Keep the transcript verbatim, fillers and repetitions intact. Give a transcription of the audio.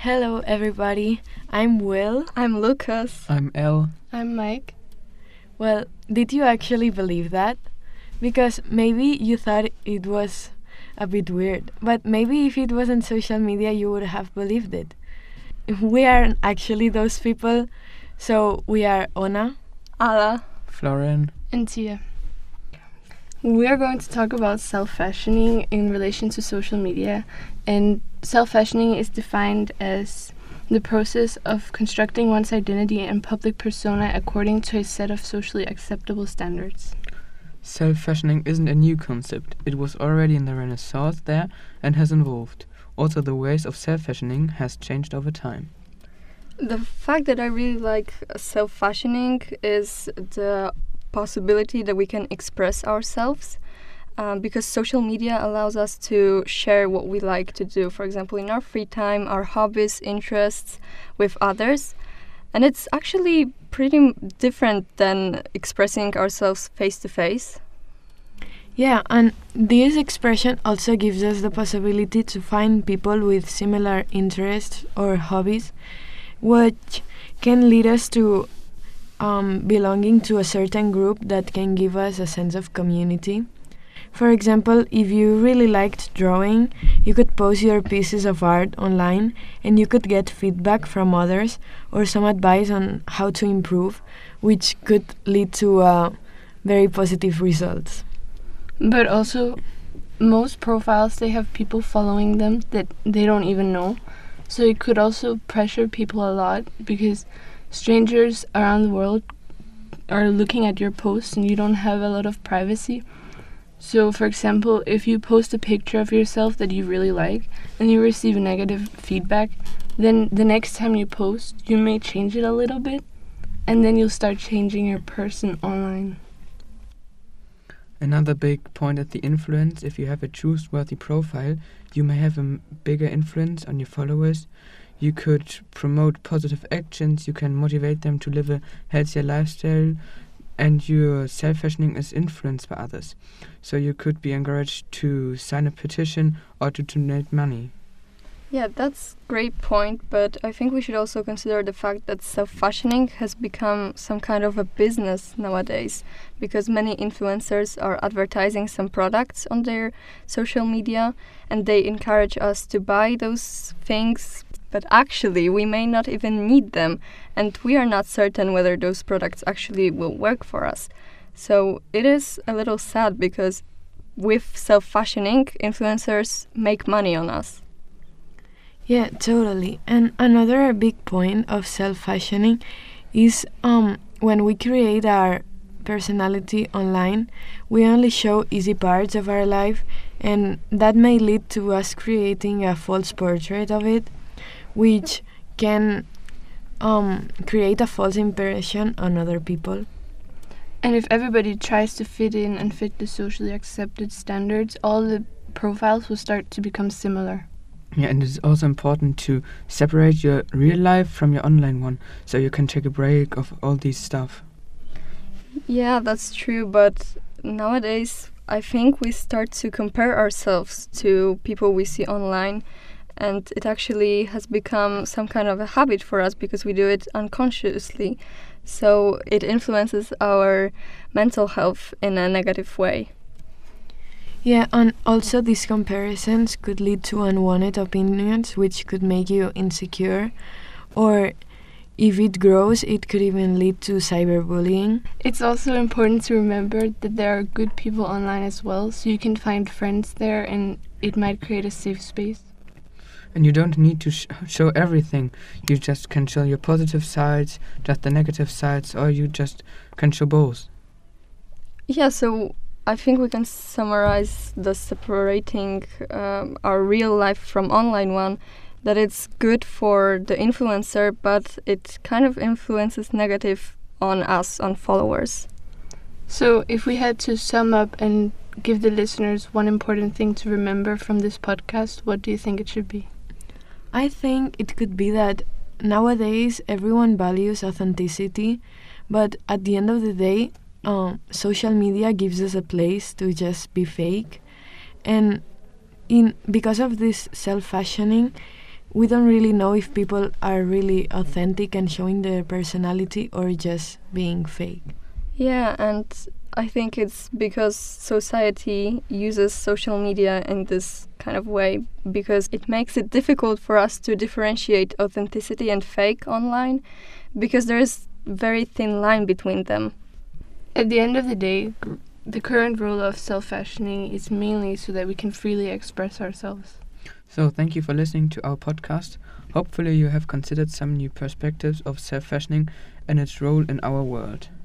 Hello, everybody. I'm Will. I'm Lucas. I'm Elle. I'm Mike. Well, did you actually believe that? Because maybe you thought it was a bit weird, but maybe if it wasn't social media, you would have believed it. We aren't actually those people, so we are Ona, Ala, Florian, and Tia. We are going to talk about self-fashioning in relation to social media, and self-fashioning is defined as the process of constructing one's identity and public persona according to a set of socially acceptable standards. Self-fashioning isn't a new concept. It was already in the Renaissance there and has evolved. Also, the ways of self-fashioning has changed over time. The fact that I really like self-fashioning is the possibility that we can express ourselves, um, because social media allows us to share what we like to do, for example, in our free time, our hobbies, interests with others. And it's actually pretty m- different than expressing ourselves face to face. Yeah, and this expression also gives us the possibility to find people with similar interests or hobbies, which can lead us to um, belonging to a certain group that can give us a sense of community. For example, if you really liked drawing, you could post your pieces of art online and you could get feedback from others or some advice on how to improve, which could lead to uh, very positive results. But also, most profiles, they have people following them that they don't even know. So it could also pressure people a lot because strangers around the world are looking at your posts and you don't have a lot of privacy. So, for example, if you post a picture of yourself that you really like and you receive negative feedback, then the next time you post, you may change it a little bit and then you'll start changing your person online. Another big point is the influence. If you have a trustworthy profile, you may have a m- bigger influence on your followers. You could promote positive actions, you can motivate them to live a healthier lifestyle, and your self-fashioning is influenced by others. So you could be encouraged to sign a petition or to donate money. Yeah, that's a great point, but I think we should also consider the fact that self-fashioning has become some kind of a business nowadays, because many influencers are advertising some products on their social media and they encourage us to buy those things, but actually we may not even need them and we are not certain whether those products actually will work for us. So it is a little sad because with self-fashioning, influencers make money on us. Yeah, totally. And another big point of self-fashioning is um, when we create our personality online, we only show easy parts of our life, and that may lead to us creating a false portrait of it, which can um, create a false impression on other people. And if everybody tries to fit in and fit the socially accepted standards, all the profiles will start to become similar. Yeah, and it's also important to separate your real life from your online one, so you can take a break of all these stuff. Yeah, that's true, but nowadays I think we start to compare ourselves to people we see online, and it actually has become some kind of a habit for us because we do it unconsciously. So it influences our mental health in a negative way. Yeah, and also these comparisons could lead to unwanted opinions, which could make you insecure, or if it grows, it could even lead to cyberbullying. It's also important to remember that there are good people online as well, so you can find friends there and it might create a safe space. And you don't need to sh- show everything. You just can show your positive sides, just the negative sides, or you just can show both. Yeah, so I think we can summarize the separating um, our real life from online one, that it's good for the influencer, but it kind of influences negative on us, on followers. So if we had to sum up and give the listeners one important thing to remember from this podcast, what do you think it should be? I think it could be that nowadays everyone values authenticity, but at the end of the day, um, social media gives us a place to just be fake. And in because of this self-fashioning, we don't really know if people are really authentic and showing their personality or just being fake. Yeah, and I think it's because society uses social media in this kind of way because it makes it difficult for us to differentiate authenticity and fake online because there is very thin line between them. At the end of the day, gr- the current rule of self-fashioning is mainly so that we can freely express ourselves. So thank you for listening to our podcast. Hopefully you have considered some new perspectives of self-fashioning and its role in our world.